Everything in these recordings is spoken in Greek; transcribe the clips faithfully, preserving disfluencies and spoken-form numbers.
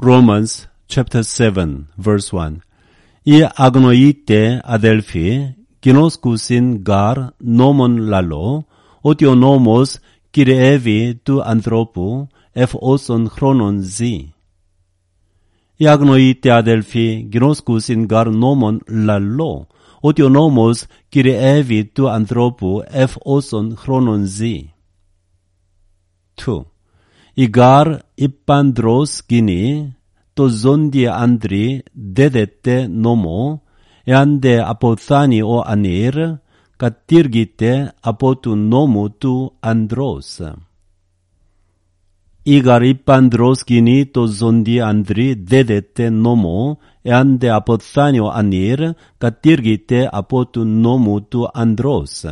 Romans chapter seven verse one. 이 agno이 τε αδέλφοι, γινώσκουσιν γαρ νόμον λαλό, ότι ο νόμος κυριεύει του ανθρώπου εφ' όσον χρόνον ζει. Οι agnoοί τε αδέλφοι, γινώσκουσιν γαρ νόμον λαλό, ότι ο νόμος κυριεύει του ανθρώπου εφ' όσον χρόνον ζει. two. Η γαρ υπαντρός γίνει, το ζώντι άντρι δέδεται νόμο, εάν δε αποθάνει ο ανήρ, κατήργηται από του νόμου του ανδρός. Η γαρ υπαντρός γίνει, το ζώντι άντρι δέδεται νόμο, εάν δε αποθάνει ο ανήρ, κατήργηται από του νόμου του ανδρός.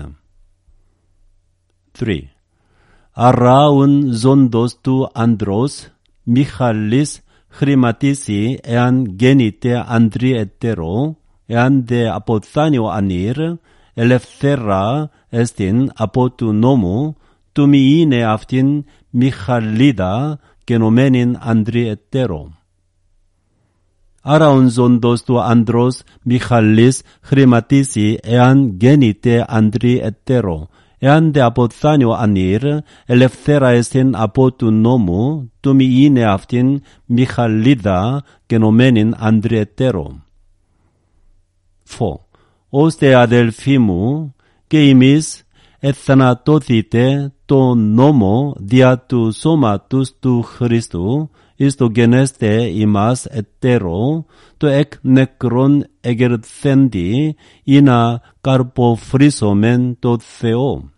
three. Αράουν ζώντος του ανδρός, Μιχαλής χρηματίσει εάν γέννηται ανδρή εταιρό, εάν δε αποθάνει ο ανήρ, ελευθέρα εστιν από του νόμου, του μη είναι αυτήν Μιχαλίδα γενομένην ανδρή εταιρό. Αράουν ζώντος του ανδρός, Μιχαλής χρηματίσει εάν γέννηται ανδρή εταιρό, εάν δε αποθάνει ο ανήρ, ελευθέρα εστιν από του νόμου, του μη είναι αυτήν Μιχαλίδα γενομένην ανδρή εταιρό. four. Ώστε αδελφοί μου, και εμείς εθανατώθητε το νόμο δια του σώματος του Χριστού, εις το γενέστε ημάς εταιρό, το εκ νεκρών εγερθέντη, ή να καρποφρίσομεν το Θεό.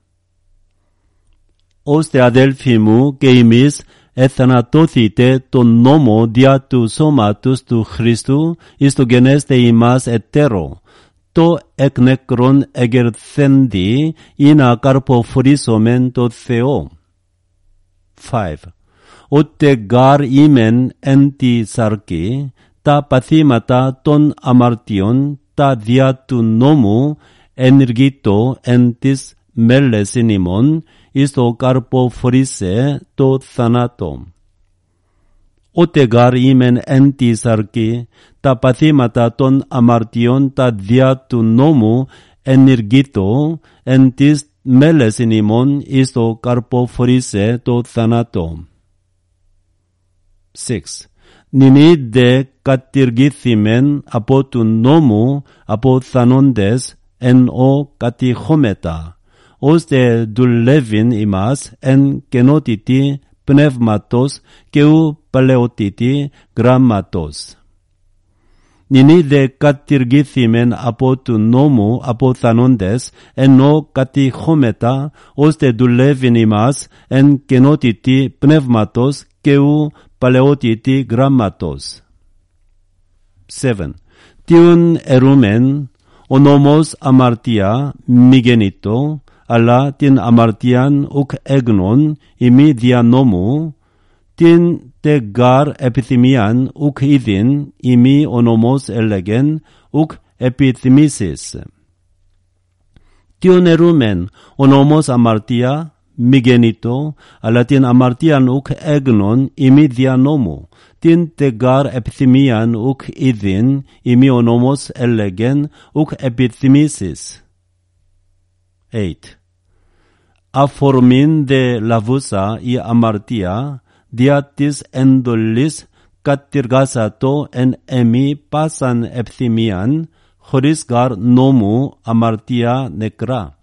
Ώστε αδέλφοι μου και εμείς εθανατώθητε το νόμο δια του σώματος του Χριστού, εις το γενέστε ημάς εταιρό, το εκ νεκρών εγερθέντη, ή να καρποφρίσομεν το Θεό. five. Ότε γαρ ήμεν εν τη σαρκή, τα παθήματα των αμαρτιών, τα δια του νόμου, ενεργείτο εν της μέλεσιν ημών, εις το καρποφρίσε το θανάτο. Ότε γαρ ήμεν εν τη σαρκή, τα παθήματα των αμαρτιών, τα δια του νόμου, ενεργείτο εν της μέλεσιν ημών, εις το καρποφρίσε το θανάτο. six. Νυνί δε κατηργήθημεν από του νόμου αποθανόντες εν ο κατηχόμετα, ώστε δουλεύειν ημάς εν κενότητη πνεύματος και ου παλαιότητη γράμματος. Νυνί δε κατηργήθημεν από του νόμου αποθανόντες εν ο κατηχόμετα, ώστε δουλεύειν ημάς εν κενότητη πνεύματος και ου παλαιότητη γράμματος. seven. Τιούν ερούμεν, ο νόμος αμαρτία μη γεννήτω, αλλά την αμαρτίαν ουκ έγνων ημί δια νόμου, την τε γαρ επιθυμίαν ουκ είδην ημί ο νόμος έλεγεν ουκ επιθυμήσεις. Τιούν ερούμεν, ο νόμος αμαρτία μη γεννήτω, αλλά την αμαρτίαν ουκ έγνων ημί δια νόμου, την τε γαρ επιθυμίαν ουκ είδην ημί ο νόμος έλεγεν ουκ επιθυμήσεις. eight. Αφορμήν δε λαβούσα η αμαρτία, δια της εντολής κατηργάσατο εν εμεί πάσαν επιθυμίαν, χωρίς γαρ νόμου αμαρτία νεκρά.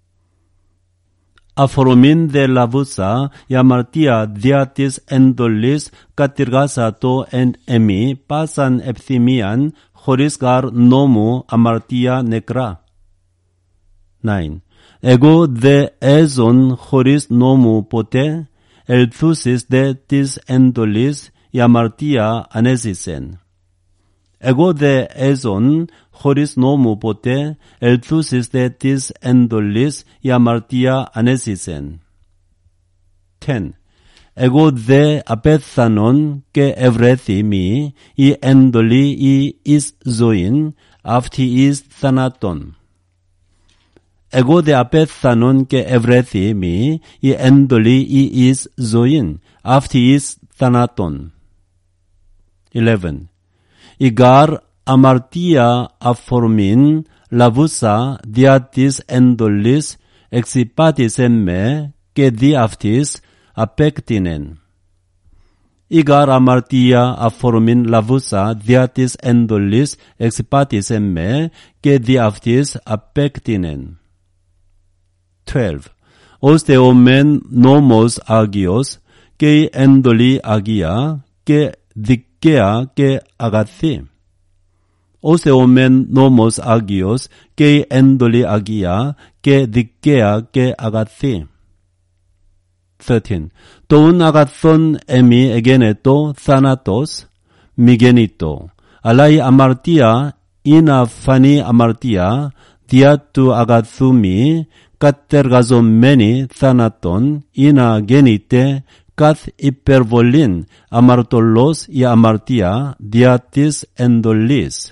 Αφορμήν δε λαβούσα η αμαρτία δια της εντολής κατηργάσατο εν εμεί πάσαν επιθυμίαν, χωρίς γαρ νόμου αμαρτία νεκρά. nine. Εγώ δε έζων χωρίς νόμου ποτέ, ελθούσεις δε της εντολής η αμαρτία ανέζησεν. Εγώ δε έζων χωρίς νόμου ποτέ, ελθούσεις δε της εντολής η αμαρτία ανέζησεν. ten. Εγώ δε απέθανον και ευρέθη μη η εντολή ή εις ζωήν, αυτή εις θανάτων. Εγώ δε απέθανον και ευρέθη μη η εντολή ή εις ζωήν, αυτή εις θανάτων. eleven. Igar amartia aformin lavusa diatis endolis exipatis emme que diaftis apectinen. Igar amartia aformin lavusa diatis endolis exipatis emme que diaftis apectinen. twelve. Osteomen nomos agios que endoli agia que δικαία και αγαθή. Osteomen nomos agios και endoli agia και δικαία και αγαθή. thirteen. Τον αγαθόν εμι εγένετο θάνατος μη γεννήτο, αλλά η αμαρτία είναι αφανή αμαρτία δια του αγαθού μη κατεργαζομένη θάνατον είναι γεννήτε καθ υπερβολήν αμαρτωλός η αμαρτία δια της εντολής.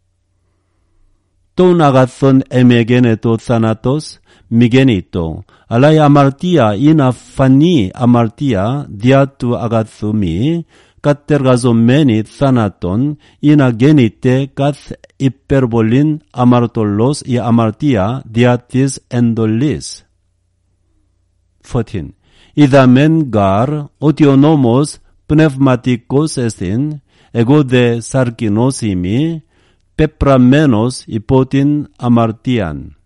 Τον αγαθόν εμεγένετο θάνατος μη γεννήτο, αλλά η αμαρτία είναι αφανή αμαρτία δια του αγαθού μη κατεργαζομένη θάνατον είναι γεννήτε καθ υπερβολήν αμαρτωλός η αμαρτία δια της εντολής. fourteen. Είδαμεν γαρ ότι ο νόμος πνευματικός εστιν, εγώ δε σαρκινός ημί, πεπραμένος υπό την αμαρτίαν.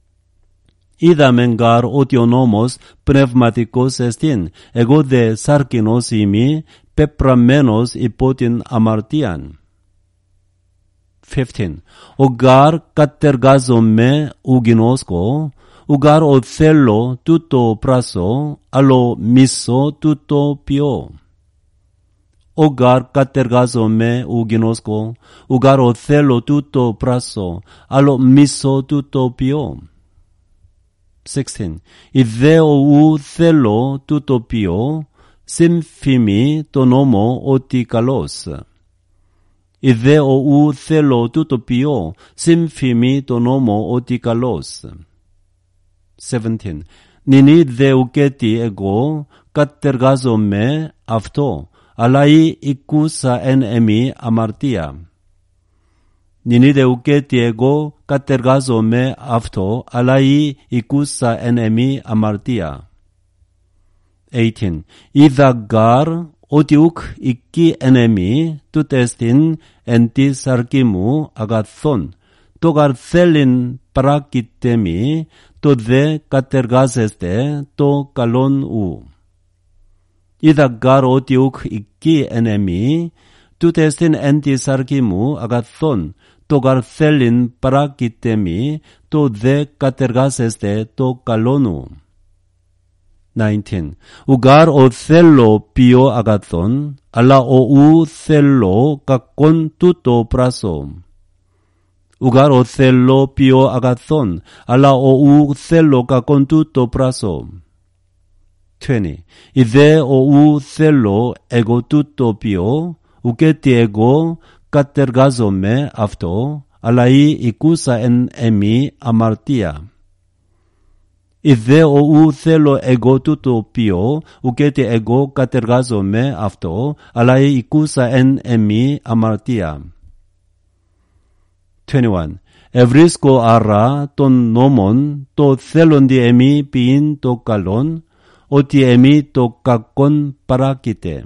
Είδαμεν γαρ ότι ο νόμος πνευματικός εστιν, εγώ δε σαρκινός ημί, πεπραμένος υπό την αμαρτίαν. fifteen. Ο γαρ κατεργάζομαι ουγινόσκο, ουγαρ ο θέλω τούτο πράσο, αλλο μισό τούτο ποιό. Ουγαρ κατεργάζομαι ουγινόσκο, ουγαρ ο θέλω τούτο πράσο, αλλο μισό τούτο ποιό. sixteen. Ιδέ ο ου θέλω τούτο ποιό, συμφημεί το νόμο ότι καλός. Ιδέ ο ου θέλω τούτο ποιό, συμφημεί το νόμο ότι καλός. seventeen. Νινή δε ουκέτι εγώ κατεργάζομαι αυτό, αλλά ή οικούσα εν εμεί αμαρτία. Νινή δε ουκέτι εγώ κατεργάζομαι αυτό, αλλά ή οικούσα εν εμεί αμαρτία. eighteen. Είδα γαρ ότι ουκ εκεί εν εμεί τούτεστιν εν τη σαρκή μου αγαθόν, το γαρ θέλειν πράκειτε μη, το δε κατεργάζεστε το καλόν ου. Είδα γαρ ότι ουκ εκεί εν εμεί, τούτεστιν εν τη σαρκή μου αγαθόν, το γαρ θέλειν πράκειτε μη, το δε κατεργάζεστε το καλόν ου. nineteen. Ουγαρ ο θέλω ποιό αγαθόν, αλλά ο ου θέλω κακόν τούτο πράσο. Ουγαρ ο θέλω ποιό αγαθόν, αλλά ο ου θέλω κακόν τούτο πράσο. twenty. Ιδέ ο ου θέλω εγώ τούτο ποιό, ουκέτι εγώ κατεργάζομαι αυτό, αλλά ή οικούσα εν εμεί αμαρτία. Ιδέ ο ου θέλω εγώ τούτο ποιό, ουκέτι εγώ κατεργάζομαι αυτό, αλλά ή οικούσα εν εμεί αμαρτία. twenty-one. Ευρίσκω άρα των νόμων, το θέλοντι εμεί ποιήν το καλόν, ότι εμεί το κακόν παράκειται.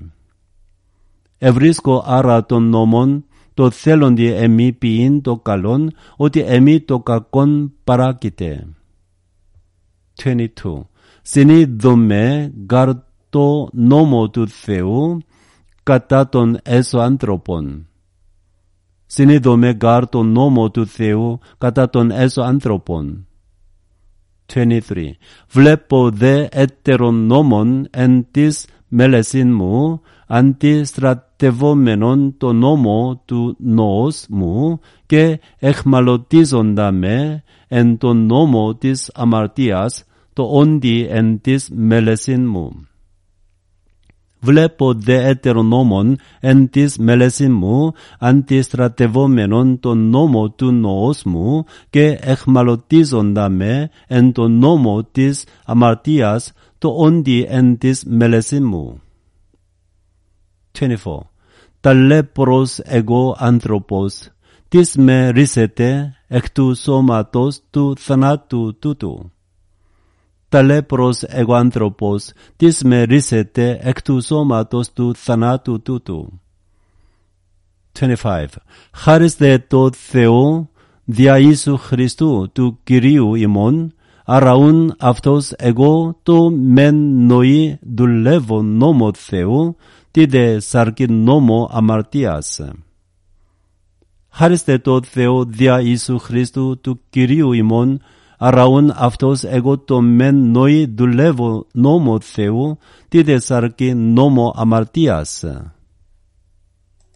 Ευρίσκω άρα των νόμων, το θέλοντι εμεί ποιήν το καλόν, ότι εμεί το κακόν παράκειται. twenty-two. Συνείδομαι γαρ το νόμο του Θεού κατά των έσω άνθρωπων. Συνείδομαι γαρ το νόμο του Θεού κατά των έσω άνθρωπων. twenty-three. Βλέπω δε έτερον νόμον εν της μέλεσιν μου, αντιστρατευόμενον το νόμο του νόος μου και εχμαλωτίζοντα με εν το νόμο της αμαρτίας, το όντι εν της μέλεσιν μου. Βλέπω δε έτερον νόμον εν της μέλεσιν μου, αντιστρατευόμενον το νόμο του νόος μου και εχμαλωτίζοντα με εν το νόμο της αμαρτίας, το όντι εν της μέλεσιν μου. twenty-four. ταλέπρος εγώ άνθρωπος, τις με ρίσετε εκ του σώματος του θανάτου τούτου. Ταλέπρος εγώ άνθρωπος, τις με ρίσετε εκ του σώματος του θανάτου τούτου. είκοσι πέντε. Χάριστε το Θεό δια Ιησού Χριστού του Κυρίου ημών, αραούν αυτός εγώ το μεν νοή δουλεύω νόμο Θεού, τι δε σαρκή νόμο αμαρτίας. Χάριστε το Θεό δια Ιησού Χριστού του Κυρίου ημών, αραούν αυτός εγώ το μεν νοή δουλεύω νόμο Θεού, τι δε σαρκή νόμο αμαρτίας.